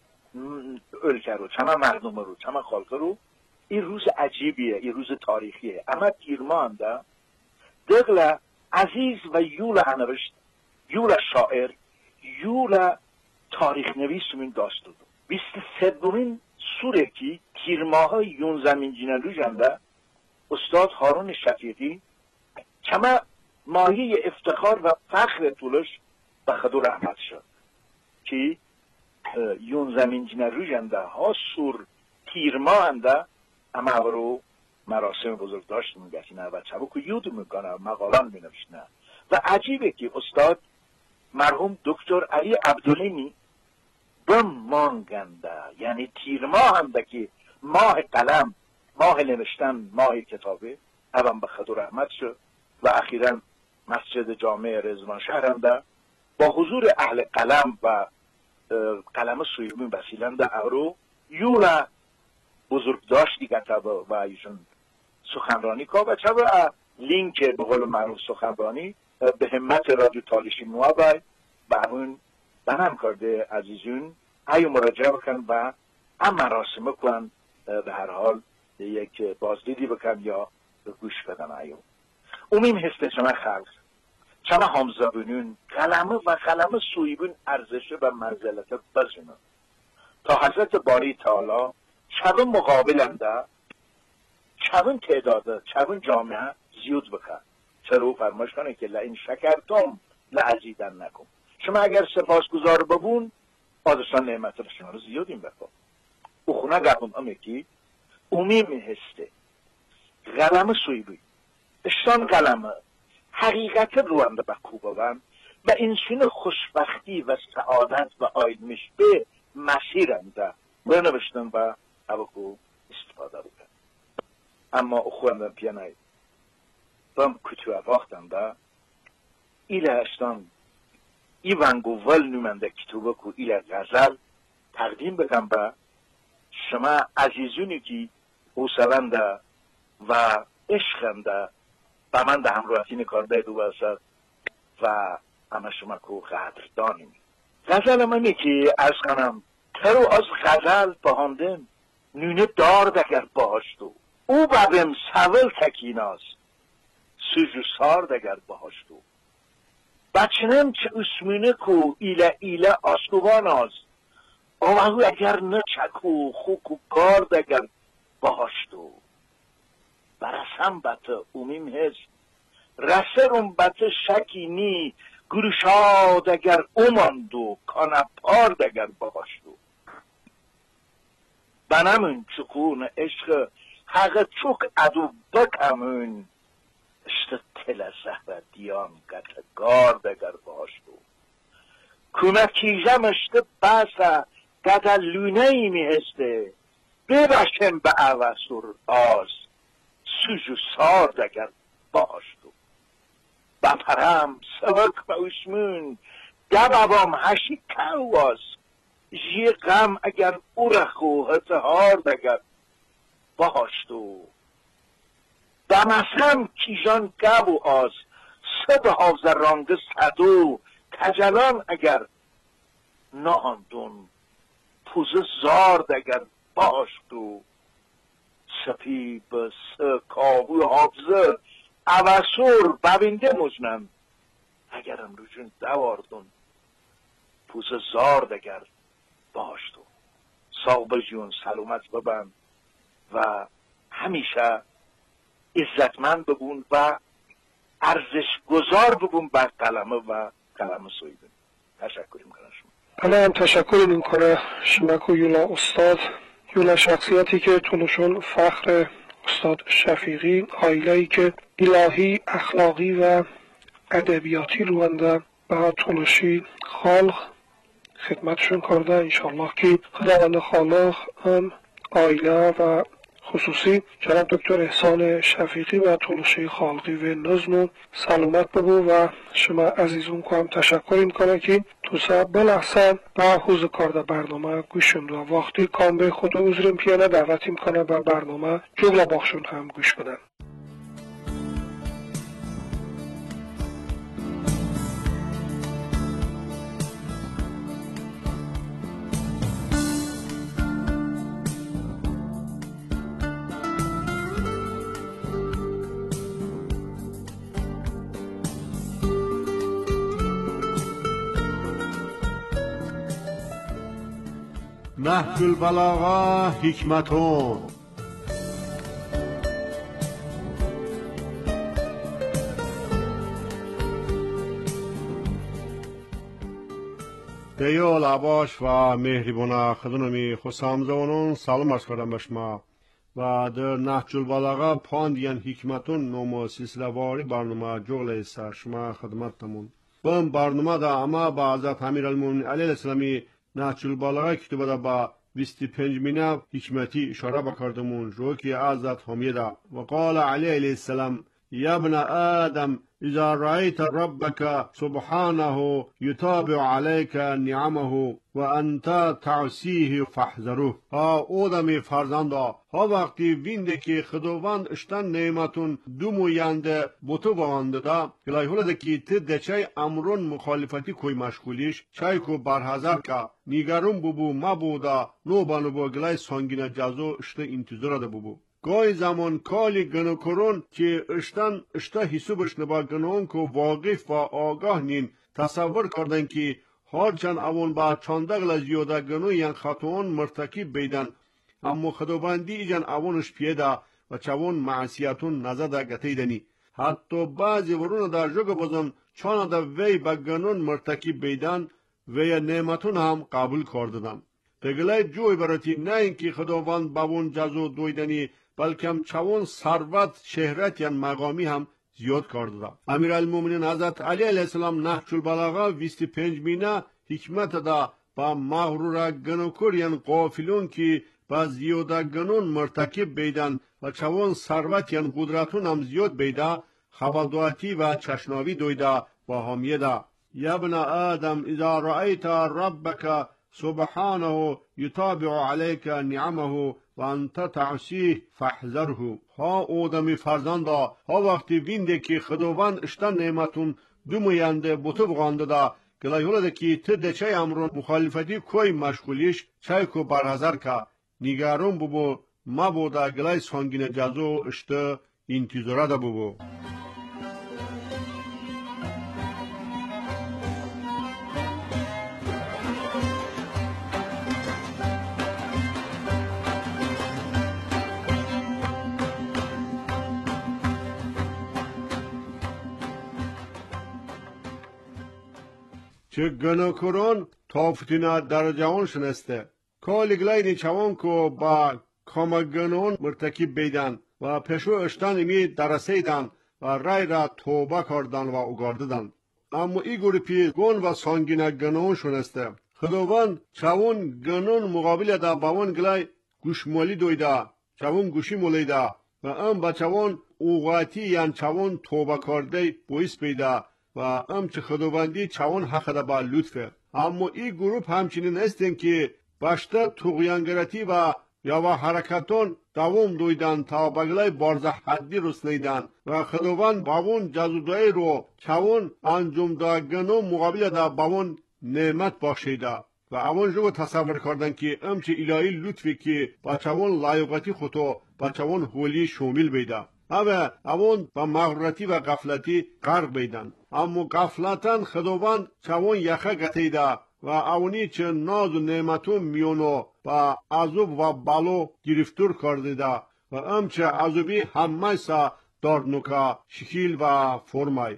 ölke رو چما مردم رو چما خالق رو این روز عجیبیه این روز تاریخیه اما تیرما هم ده دقل عزیز و یول هنوشت یول شاعر یول تاریخ نویسمین داشته دو بیست سدومین سوره که تیرماهای یون زمین جینلو جنده استاد هارون شفیقی چما ماهی افتخار و فخر طولش به خدو رحمت شد که یون زمین جنه رو جنده ها سور تیرما انده اما رو مراسم بزرگ داشت میگشینه و چبو که یود میکنه مقالان مینوشنه و عجیبه که استاد مرحوم دکتر علی عبدالینی بمانگنده یعنی تیرما انده که ماه قلم ماه نوشتن ماه کتابه هم به خدو رحمت شد و اخیراً مسجد جامع رضوان شهرنده با حضور اهل قلم و قلم سویمین بسیلنده اورو یولا بزرگ داشتی کتب و ایشون سخنرانی که و چه لینک به قول معروف سخنرانی به همت رادیو تالشی موابای به همون بنام کرده عزیزون ایو مراجعه بکن و هم مراسمه کن به هر حال یک بازدیدی بکن یا گوش بدن ایو امیم هسته شما خلق شما همزبونون قلمه و قلمه سویبون ارزشه و منزلت بزنن تا حضرت باری تعالی چون مقابلنده چون تعداده چون جامعه زیاد بکن چرا فرمایش کنه که لئن شکرتم لازیدن نکم. شما اگر سپاسگزار ببون آدرسان نعمت شما رو زیادیم بکن. او خونه گفتم امی که اومی میهسته قلم سویبوی اشتان قلمه حقیقت روانده به کوبوان و انسان خوشبختی و سعادت و آیدمش به مسیرنده برنوشتن و اوکو استفاده بکن. اما اخواندن پیانای بام کتوه وقتنده ایله اشتان ایوانگو ول نومنده کتوبه که ایله غزل تقدیم بکن به شما عزیزونی که حوصلنده و عشقنده با من ده همراهی نکارده دو باشد و همه شما که قدردانیم. غزل منی که از کنم ترو از غزل بهاندم نونه دار دگر باهاشتو او ببیم سول تکیناز سوجو سار دگر باهاشتو بچنم چه اسمونه کو ایله ایله آسکوان آز آوهو اگر نچکو خوکو کار دگر باهاشتو برسم بطه اومیم هست رسرم بطه شکی نی گروشاد اگر اوماندو کانپار دگر باهاشتو بنمون چکون عشق حق چوک ادو بکمون اشت تل زهر دیان گتگار دگر باهاشتو کمکیجم اشت بسا گده لونه ای می هسته ببشم به اوسور آز سوجو سار دگر باهاشتو بپرم سوک به اسمون دبابام هشی کواز جی غم اگر اورخو هتهار دگر باهاشتو دمسم کیجان گبو آز سب حافظ رانگه صدو کجلان اگر ناندون پوزه زار دگر باهاشتو سپی به سکاوی حافظه اوسور ببینده مزنم اگرم روشون دواردون پوزه زار دگر باهاشتو. صاحب جون سلامت ببن و همیشه عزتمند ببون و ارزش گذار ببون بر قلمه و قلم سویدن. تشکر میکنم شما. بله هم تشکر میکنه شما که یولا استاد یولا شخصیتی که تونشون فخر استاد شفیقی آیلهی که الهی اخلاقی و ادبیاتی روانده و تونشی خالق خدمتشون کرده. انشالله که خداوند خالق هم آیله و خصوصی جناب دکتر احسان شفیقی و تولوشی خالقی و نظم سلامت ببو و شما عزیزون که هم تشکر میکنه که تو سب بلحظه به حوز کارده برنامه گوشون و وقتی کام به خود عذرم پیانه دعوت میکنه به برنامه جغلا باخشون هم گوش بدن. نهج البلاغه حکمتون دیال عباش و مهربان خدنمی خسامزوانون سلام عرض کردم به شما و در نهج البلاغه پاندیان حکمتون نوم سلسله واری برنامه جغل ایسا شما خدمتتمون بم برنامه دا اما با حضرت امیرالمومنین علیه السلامی نهج البلاغه کتابه دا با بیست و پنجمین حکمتی اشاره بکردمون جو که حضرت حمیده و قال علیه السلام یا ابن آدم اذا رأيت ربك سبحانه يتابع عليك نعمه و انت تعصيه فاحذره. ها آدم فرزندا ها وقتی وینده که خداوند اشتن نعمتون دومو ینده بوتو بانده دا الهی هلده که تی دچای امرون مخالفتی کوی مشغولیش چای کو برحضر که نیگرون ببو مبودا نو بانو با گلای سانگین جزو اشته انتظار ده ببو. گای زمان کالی گنو کرون که اشتن اشتا حسوبش نبا گنون که واقف و آگاه نین تصور کردن که هرچند اون با چندقل زیاده گنو ین خطوان مرتکب بیدن اما خداوندی ایجان اونش پیدا و چون معصیتون نزده گتیدنی حتی بعضی ورون در جوگ بازن چون در وی با گنون مرتکب بیدن وی نعمتون هم قبول کردن بگلای جوی براتی نه اینکه خداوند با اون جزو دویدنی بلکه چون ثروت شهرت یا مقامی هم زیاد کرده. امیرالمومنین حضرت علی علیه السلام نهج البلاغه بیست و پنج مینه حکمت دا با مغرور گنوکر یعنی غافلون که با زیاده گنون مرتکب بیدن و چون ثروت یعنی قدرتون هم زیاد بیده خبردواتی و چشناوی دویده و حامیه دا یا ابن آدم اذا رأیت ربک سبحانه يتابع عليك نعمه و انت تعصيه فاحذره. ها آدمی فرزندا ها وقتی وینده که خداوند اشتن نعمتون دومینده بوتو بغانده دا گلای هوله که تده چای امرون مخالفتی کوی مشغولیش چای کو برحضر که نگارون ببو ما بودا گلای سانگین جزو اشته انتظاره دا ببو. چه گناهکاران تافتینا درجه آن شنسته کالی گلای نیچوان که با کام گناهان مرتکب بیدن و پشو اشتن امی درسیدن و رای را توبه کردن و اگارددن اما ای گوری پی گون و سانگین گناهان شنسته خداوند چوان گناهان مقابل دا باون گلای گوشمالی دویده چوان گوشی مولیده و ام با چوان اوغاتی یعن چوان توبه کرده بویس بیده و ام چه خداوندی چوان حق دا با لطفه اما این گروپ همچنین هستن که باشتر توغیانگرتی و یا و حرکتون دوام دویدن تا بگلای بارزه حدی رسنیدن و خداوند باون جزودای رو چوان انجام دا گنو مقابل دا باون نعمت بخشیده و اون جو تصور کردن که ام چه الهی لطفی که با چوان لایقتی خودو با چوان حولی شامل بیده اوه اون با مغرورتی و غفلتی غرق بیدن اما غفلتن خداوند چوان یخه گتیده و اونی چه ناز و نعمتون میونو با عذاب و بلو گرفتور کرده و ام چه عذابی همه سا دارنوکا شکیل و فرمای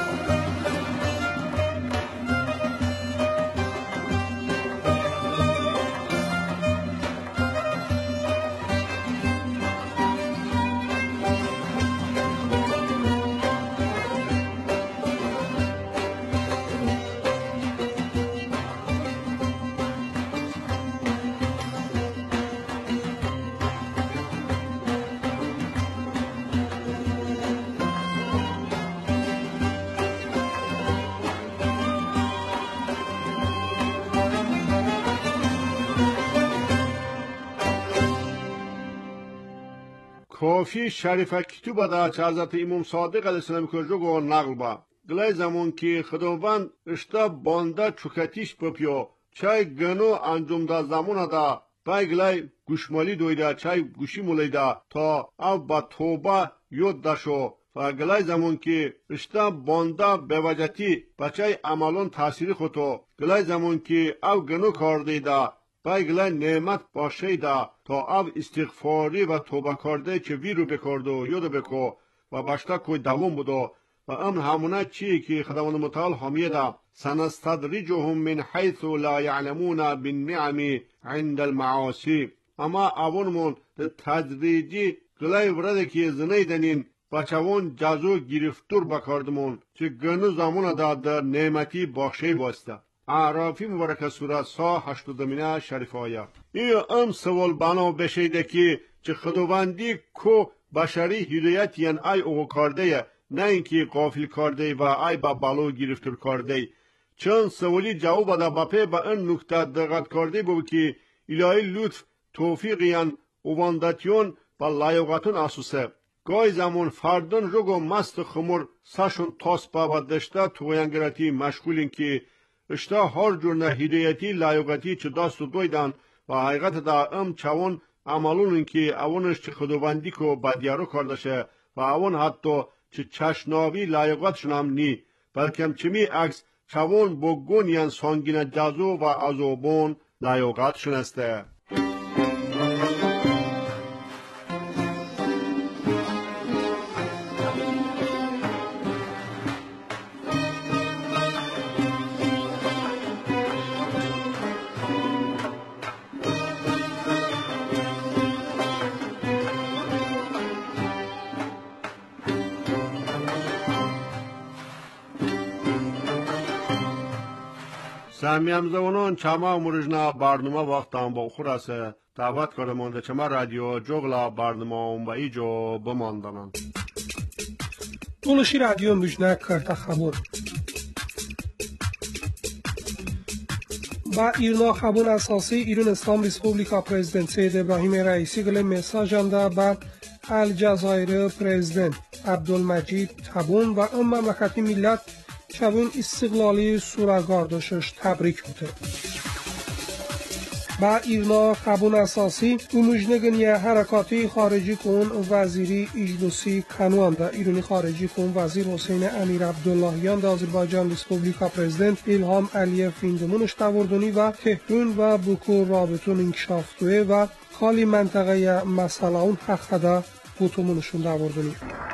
کافی شریفه کتوبه دا چه حضرت امام صادق علیه السلام که جو نقل با گلای زمان که خداوند اشتا بانده چوکتیش بپیو چای گنو انجام دا زمان دا بای گلای گوشمالی دویده چای گوشی مولیده تا او با توبه یود داشو و گلای زمان که اشتا بانده به وجهتی بچای عملون تاثیر خودو گلای زمان که او گنو کرده دا بای گلای نعمت باشه دا تا او استغفاری و توبه کرده که وی رو بکردو یاد بکو و باشتا کوی دوام بودو و امن همونه چیه که خداوند متعال حامیه دا سنستدرجهم من حیث لا یعلمون بالنعم عند المعاصی اما اونمون تدریجی گلای ورده که زنیدنین بچوان جزو گرفتور بکردمون چه گنو زمان دا در نعمتی باشه باسته اعرافی مبارک سوره سا هشتادمینه شریف آیه ای ام سوال بنا بشیده که چه خداوندی کو بشری هدایت یعن ای او کرده نه اینکه غافل کرده و ای با بلو گرفتور کرده چون سوالی جواب دا بپه با این نکته دقت کرده بود که الهی لطف توفیق یعن اواندتیون با لایقتون اساسه گای زمان فردان جگو مست خمور سشون تاس با دشته توینگرتی مشغولین که اشتا هر جور نه هدایتی لایقتی چه دست دویدن و حقیقت دا ام چوان عملون که اونش چه خداوندی که بدیارو کردشه و اون حتی چه چشناوی لایقاتشون هم نی بلکه هم چمی عکس چوون بگون یان سانگین جزو و عذابون لایقاتشون استه. سامیم زونون چما مرجنا برنامه وقت هم با خورسه دعوت کرده مانده چما رادیو جغلا برنامه اون با ایجو بماندنن تولشی رادیو مجنه کرده خبر با ایرنا خبر اساسی ایران اسلام ریسپوبلیکا پرزیدنت سید ابراهیم رئیسی گله مساج انده با الجزایر پرزیدنت عبدالمجید تبون و ام مملکتی ملت شبون استقلالی سورگاردشش تبریک بوده. با ایرنا خبون اساسی اومجنگنیه حرکاتی خارجی کن وزیری اجلوسی کنوان دا ایرانی خارجی کن وزیر حسین امیر عبداللهیان دا آذربایجان ریسپوبلیکا پرزیدنت ایلهام علیف فیندمونش تاوردونی و تهرون و بوکو رابطون انکشافتوه و خالی منطقه مسئله اون حق دا بوتومونشون تاوردونی.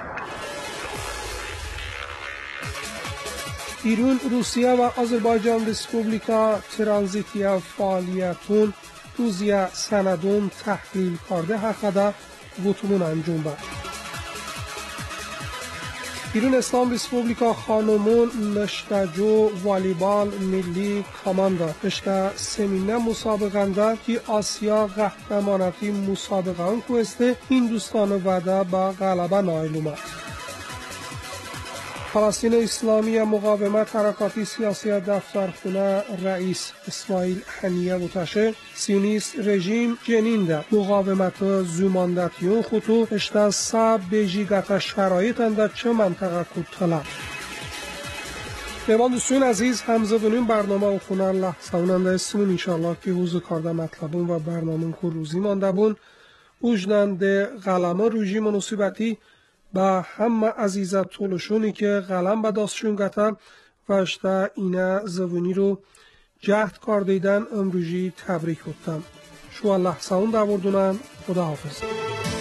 ایران، روسیه و آذربایجان ریسپوبلیکا ترانزیتیا فعالیتون توزیه سندون تحلیل کرده حقیقه گوتمون انجام بر. ایران اسلام ریسپوبلیکا خانمون نشتجو والیبال ملی کاماندا اشتا سمینه مسابقنده که آسیا قهرمانتی مسابقه اون کوسته هندوستان وعده با غلبه نایل اومد. فلسطین اسلامی مقاومت حرکاتی سیاسی دفترخونه رئیس اسماعیل هنیه متشه سیونیست رژیم جنین ده مقاومت زماندتیون خطو اشتا سب بیجیگت شرایط اندر چه منطقه کتلا دیوان دوستون عزیز همزه دونیم برنامه و خونه لحظه اوننده اسمون انشاءالله که حوض کارده مطلبون و برنامه که روزی مانده بون اوجننده غلمه روژی مناسبتی با همه عزیزت طولشونی که قلم به داستشون گتن و اشتا اینه زوونی رو جهد کار دیدن امروژی تبریک بودتم شو الله ساون دوردونن خدا حافظ